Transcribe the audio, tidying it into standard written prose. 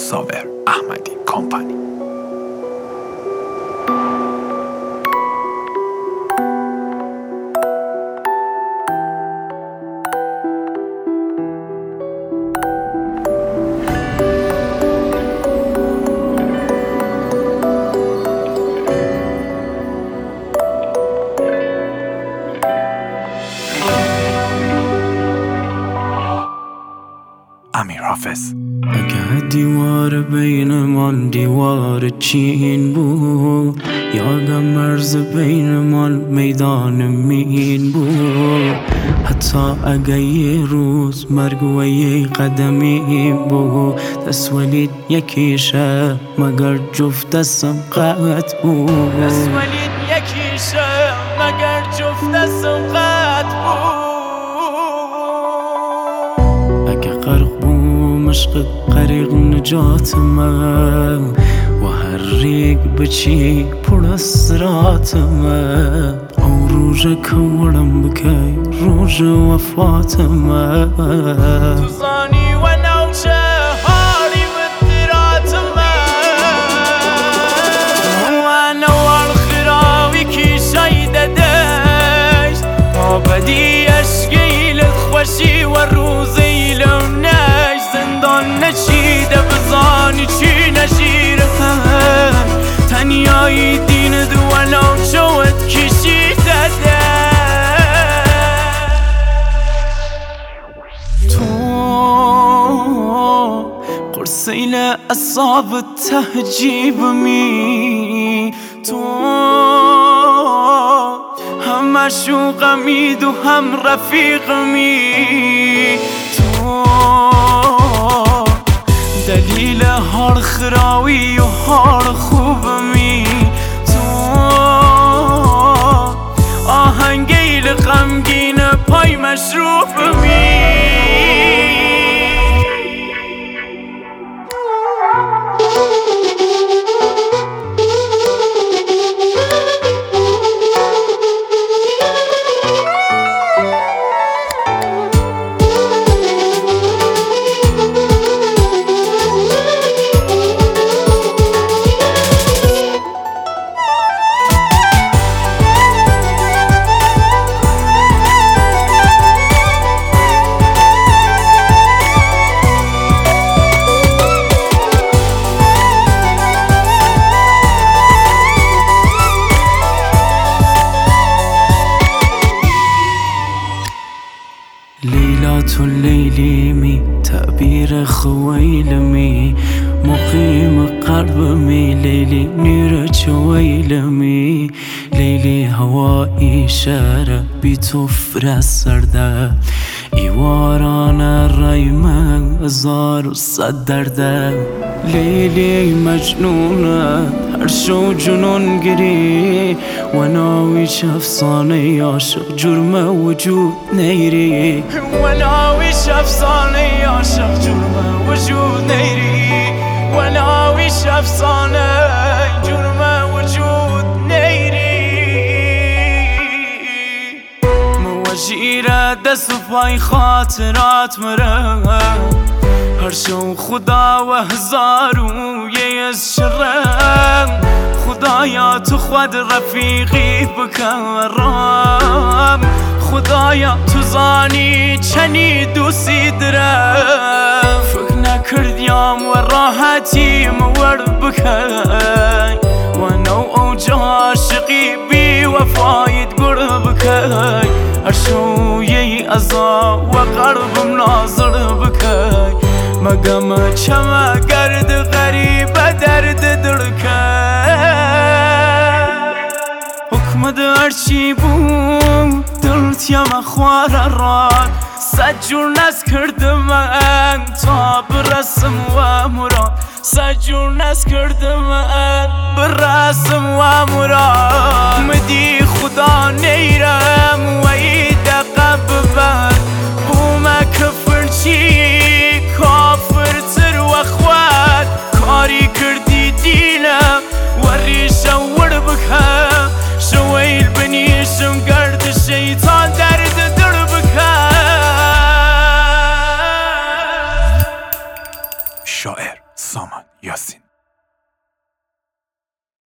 صابر احمدی کامپانی. امیر حافظ. اگه دیوار بینمان دیوار چین بود، یادم مرز بینمان میدان مین بود. حتی اگه یه روز مرگ و یه قدمی بود، دست ولید یکیشه مگر جفت دستم قط بود. دست ولید یکیشه مگر جفت دستم قط بود. اگه غرق عشق غریق نجات من و هر ریگ بچی پر اسرات من، او روژه کورم بکی روژه وفات من. تو زانی و نوچه هاری بدرات من، و نوال خراوی کی شایده دشت ما بدی اشگیلت خوشی و روزی لونه نشیده بزانی چی نشیره تنیایی دین دولو چوت کشیده ده. تو قرصیل اصاب تهجیب می، تو هم مشوقمی دو هم رفیقمی، تو دلیل هر خراوی و هر خوبمی، تو آهنگیل غمگین پای مشروبمی. ليلات الليل تعبير خويلمي مقيم قلبي ليلي نير شويلمي ليلي هوائي شارع بتفر سرده ایواران رایمه هزار و صد درده. لیلی مجنونه هر شو جنون گری و ناویش افسانه عاشق جرم وجود نیری، و ناویش افسانه عاشق جرم وجود نیری، و ناویش افسانه جرم وجود نیری. موجیره دست و پای خاطرات مره هر شو خدا و هزارو یه از شرم، خدایا تو خود رفیقی بکرم، خدایا تو زانی چنی دوستی درم. فکر نکردیم و راحتی مور بکی و نو اوج عاشقی بی وفایت گر بکی، هر شو یه ازا و قربم ناظر بکی، مگم چما گرد غریب درد درکه. حکم درچی بود دلت یم خوار راد، صد جور نز کردم من تا برسم و مراد، صد جور نز کردم من برسم و مراد. مدی خدا نیرم و ای دقه ببر بوم کفر چی کافر تر و خواد، کاری کردی دینم و ریشه ور بکم، شویل بنیشم گرد شیطان درد در بکم. شاعر سامان یاسین.